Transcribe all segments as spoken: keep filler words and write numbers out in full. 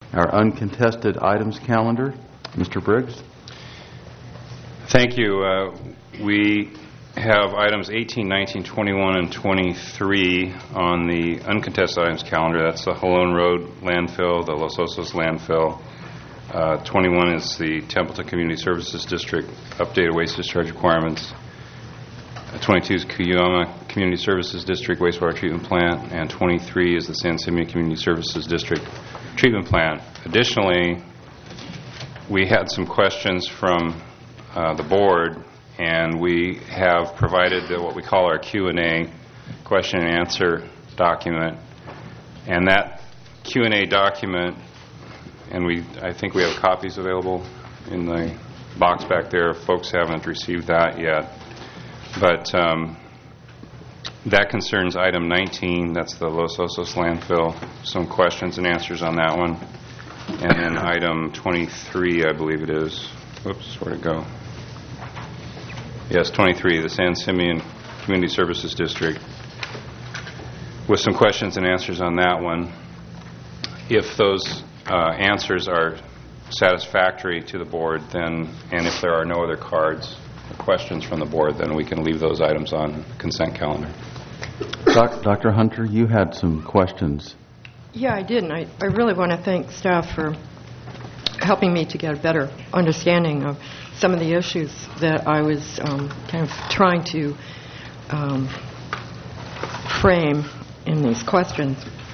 our uncontested items calendar. Mister Briggs. Thank you. Uh, we have items eighteen, nineteen, twenty-one, and twenty-three on the uncontested items calendar. That's the Halone Road landfill, the Los Osos landfill. Uh, twenty-one is the Templeton Community Services District updated waste discharge requirements. Uh, twenty-two is Cuyama Community Services District wastewater treatment plant, and twenty-three is the San Simeon Community Services District treatment plant. Additionally, we had some questions from uh, the board, and we have provided the, what we call our Q and A, question and answer document. And that Q and A document, and we, I think we have copies available in the box back there if folks haven't received that yet. But um, that concerns item nineteen, that's the Los Osos landfill, some questions and answers on that one. And then item twenty-three, I believe it is. Whoops, where'd it go? Yes, twenty-three, the San Simeon Community Services District, with some questions and answers on that one. If those uh, answers are satisfactory to the board, then, and if there are no other cards or questions from the board, then we can leave those items on the consent calendar. Doc, Doctor Hunter, you had some questions. Yeah, I did, and I, I really want to thank staff for helping me to get a better understanding of some of the issues that I was um, kind of trying to um, frame in these questions.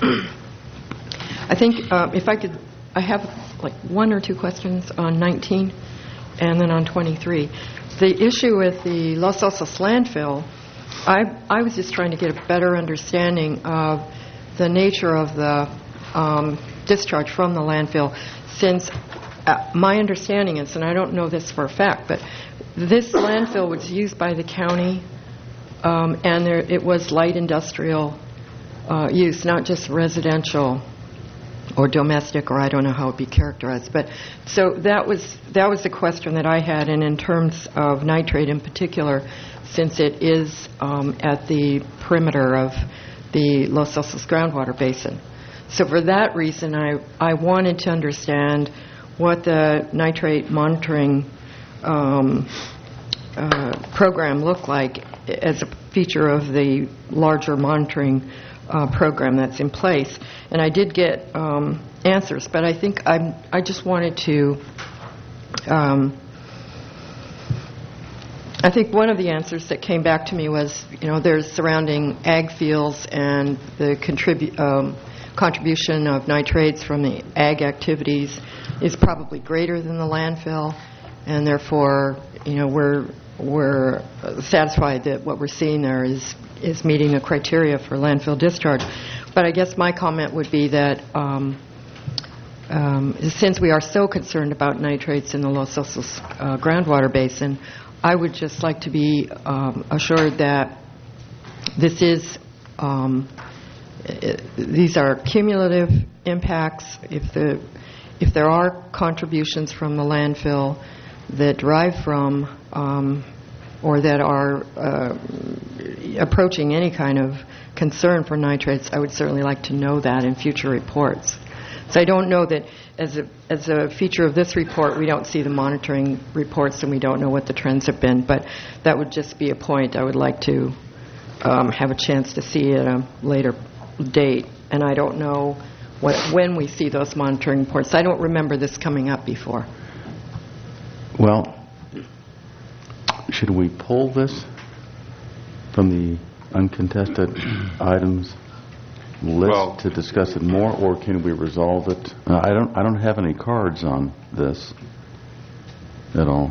I think uh, if I could, I have like one or two questions on nineteen and then on twenty-three. The issue with the Los Osos landfill, I, I was just trying to get a better understanding of the nature of the um, discharge from the landfill, since uh, my understanding is, and I don't know this for a fact, but this landfill was used by the county, um, and there, it was light industrial uh, use, not just residential or domestic, or I don't know how it would be characterized. But so that was that was the question that I had, and in terms of nitrate in particular, since it is um, at the perimeter of the Los Osos groundwater basin. So for that reason, I, I wanted to understand what the nitrate monitoring um, uh, program looked like as a feature of the larger monitoring uh, program that's in place. And I did get um, answers, but I think I'm, I just wanted to um, I think one of the answers that came back to me was, you know, there's surrounding ag fields, and the contribu- um, contribution of nitrates from the ag activities is probably greater than the landfill, and therefore, you know, we're we're satisfied that what we're seeing there is is meeting the criteria for landfill discharge. But I guess my comment would be that um, um, since we are so concerned about nitrates in the Los Osos uh, groundwater basin, I would just like to be um, assured that this is, um, I- these are cumulative impacts. If the if there are contributions from the landfill that derive from um, or that are uh, approaching any kind of concern for nitrates, I would certainly like to know that in future reports. So I don't know that as a as a feature of this report, we don't see the monitoring reports, and we don't know what the trends have been. But that would just be a point I would like to um, have a chance to see at a later date. And I don't know what when we see those monitoring reports. I don't remember this coming up before. Well, should we pull this from the uncontested items list Well, to discuss it more, or can we resolve it? Uh, I don't. I don't have any cards on this at all.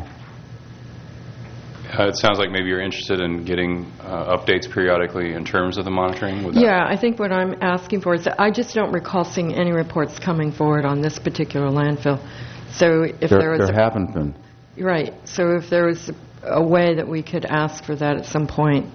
Uh, it sounds like maybe you're interested in getting uh, updates periodically in terms of the monitoring. Would that- Yeah, I think what I'm asking for is that I just don't recall seeing any reports coming forward on this particular landfill. So if There, there was there a, haven't been. right, so if there was a, a way that we could ask for that at some point.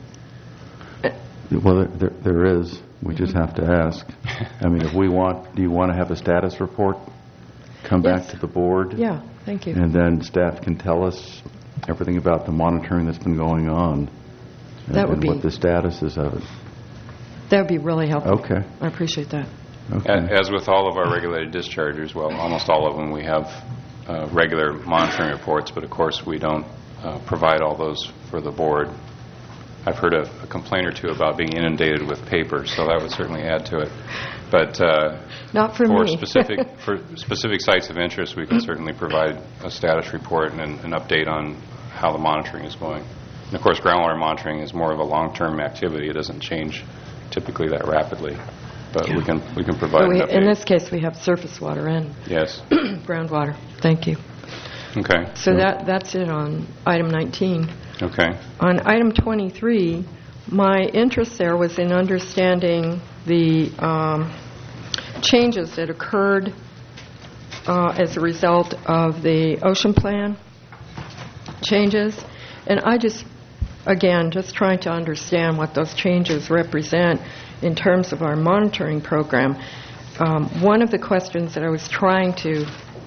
Well, there, there is. We just have to ask. I mean, if we want, do you want to have a status report come back Yes. to the board? Yeah, thank you. And then staff can tell us everything about the monitoring that's been going on. That would and be- what the status is of it. That would be really helpful. Okay. I appreciate that. Okay. A- As with all of our regulated dischargers, well, almost all of them, we have uh, regular monitoring reports, but of course we don't uh, provide all those for the board. I've heard a, a complaint or two about being inundated with paper, so that would certainly add to it. But uh, Not for for me. specific for specific sites of interest, we can certainly provide a status report and an, an update on how the monitoring is going. And of course, groundwater monitoring is more of a long-term activity. It doesn't change typically that rapidly, but we can we can provide But we, an update. in this case, we have surface water and Yes. groundwater. Thank you. Okay. So that that's it on item nineteen. Okay. On item twenty-three, my interest there was in understanding the um, changes that occurred uh, as a result of the ocean plan changes. And I just, again, just trying to understand what those changes represent in terms of our monitoring program. Um, one of the questions that I was trying to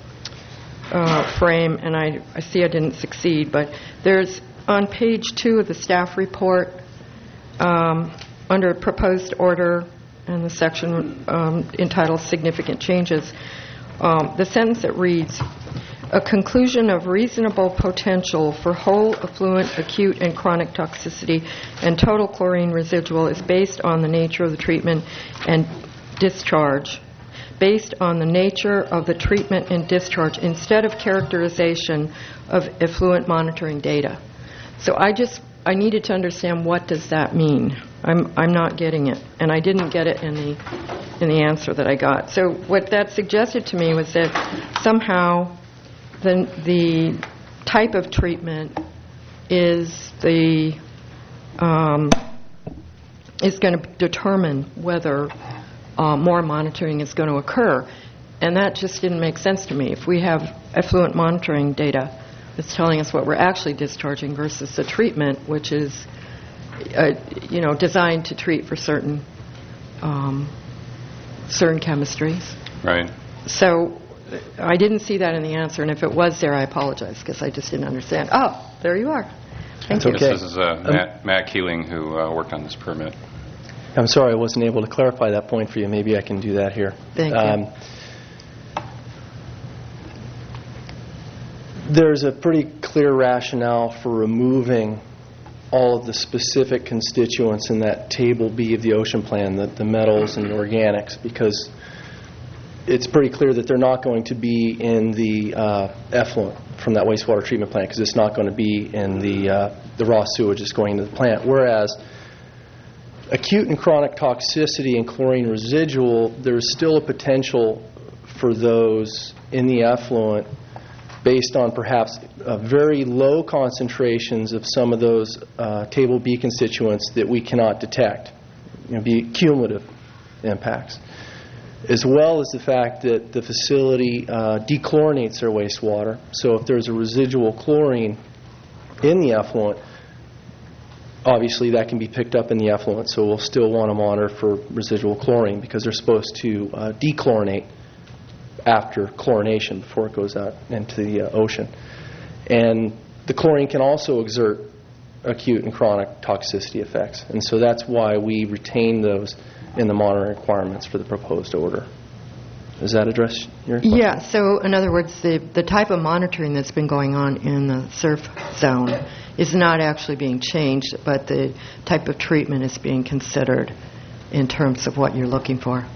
uh, frame, and I, I see I didn't succeed, but there's on page two of the staff report, um, under proposed order and the section um, entitled Significant Changes, um, the sentence that reads, a conclusion of reasonable potential for whole affluent, acute, and chronic toxicity and total chlorine residual is based on the nature of the treatment and discharge, based on the nature of the treatment and discharge instead of characterization of effluent monitoring data. So I just, I needed to understand what does that mean. I'm I'm not getting it, and I didn't get it in the in the answer that I got. So what that suggested to me was that somehow the the type of treatment is the um, is going to determine whether uh, more monitoring is going to occur, and that just didn't make sense to me. If we have effluent monitoring data, it's telling us what we're actually discharging versus the treatment, which is, uh, you know, designed to treat for certain um, certain chemistries. Right. So I didn't see that in the answer, and if it was there, I apologize because I just didn't understand. Oh, there you are. Thank That's you. okay. This is uh, Matt, Matt Keeling, who uh, worked on this permit. I'm sorry I wasn't able to clarify that point for you. Maybe I can do that here. Thank you. There's a pretty clear rationale for removing all of the specific constituents in that Table B of the ocean plan, the, the metals and organics, because it's pretty clear that they're not going to be in the uh, effluent from that wastewater treatment plant because it's not going to be in the, uh, the raw sewage that's going into the plant. Whereas acute and chronic toxicity and chlorine residual, there's still a potential for those in the effluent based on perhaps uh, very low concentrations of some of those uh, Table B constituents that we cannot detect, you know, be cumulative impacts, as well as the fact that the facility uh, dechlorinates their wastewater. So if there's a residual chlorine in the effluent, obviously that can be picked up in the effluent, so we'll still want to monitor for residual chlorine because they're supposed to uh, dechlorinate after chlorination before it goes out into the uh, ocean. And the chlorine can also exert acute and chronic toxicity effects. And so that's why we retain those in the monitoring requirements for the proposed order. Does that address your question? Yeah, so in other words, the, the type of monitoring that's been going on in the surf zone is not actually being changed, but the type of treatment is being considered in terms of what you're looking for.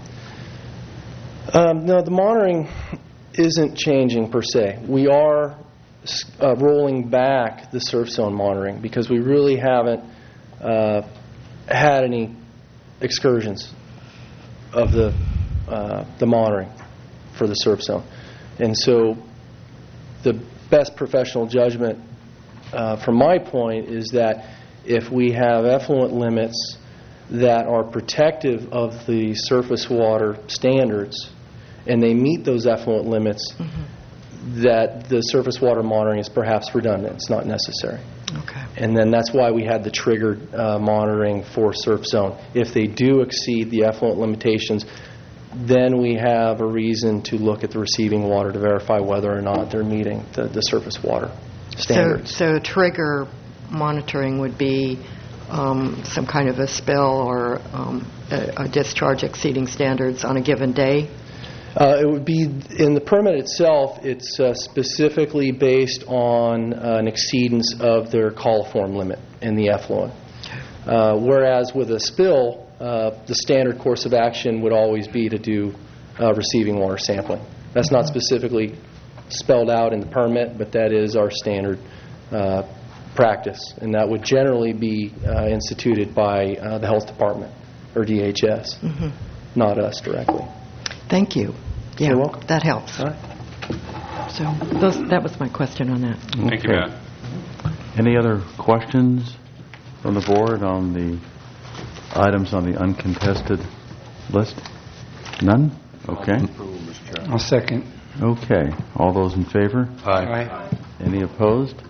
Um, no, the monitoring isn't changing per se. We are uh, rolling back the surf zone monitoring because we really haven't uh, had any excursions of the uh, the monitoring for the surf zone. And so the best professional judgment uh, from my point is that if we have effluent limits that are protective of the surface water standards and they meet those effluent limits, mm-hmm. that the surface water monitoring is perhaps redundant. It's not necessary. Okay. And then that's why we had the triggered uh, monitoring for surf zone. If they do exceed the effluent limitations, then we have a reason to look at the receiving water to verify whether or not they're meeting the, the surface water standards. So, so trigger monitoring would be um, some kind of a spill or um, a, a discharge exceeding standards on a given day? Uh, It would be, in the permit itself, it's uh, specifically based on uh, an exceedance of their coliform limit in the effluent. Uh, Whereas with a spill, uh, the standard course of action would always be to do uh, receiving water sampling. That's not specifically spelled out in the permit, but that is our standard uh, practice, and that would generally be uh, instituted by uh, the Health Department, or D H S, Mm-hmm. not us directly. Thank you. Yeah, You're welcome. that helps. All right. So those, that was my question on that. Thank you, Okay. Matt. Any other questions from the board on the items on the uncontested list? None? Okay. I'll second. Okay. All those in favor? Aye. Any opposed?